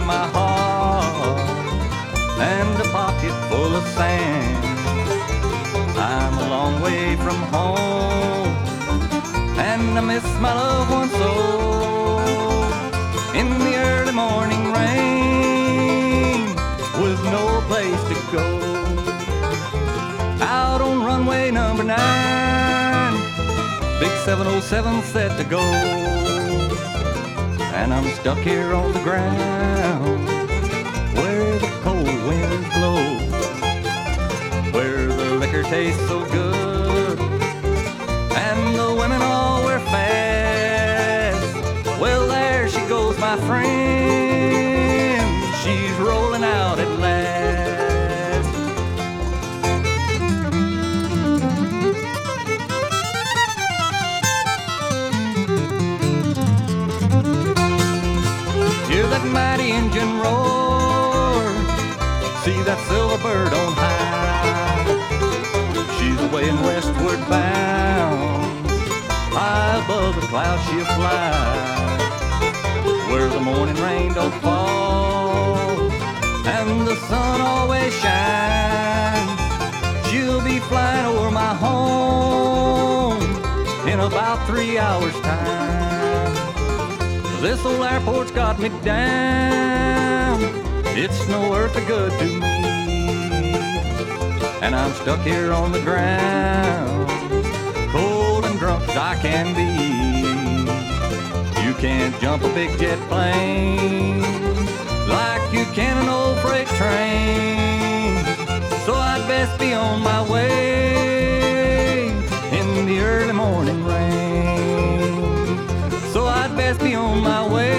my heart and a pocket full of sand. I'm a long way from home and I miss my loved one so. In the early morning rain with no place to go, out on runway number 9, big 707 set to go, and I'm stuck here on the ground where the cold winds blow, where the liquor tastes so good and the women all wear fast. Well, there she goes, my friend, she's rolling out at last. Hear that mighty engine roar, see that silver bird on high. She's away and westward bound, high above the clouds she'll fly, where the morning rain don't fall and the sun always shines. She'll be flying over my home in about 3 hours' time. This old airport's got me down, it's no earth of good to me, and I'm stuck here on the ground, cold and drunk as I can be. You can't jump a big jet plane like you can an old freight train, so I'd best be on my way in the early morning rain. So I'd best be on my way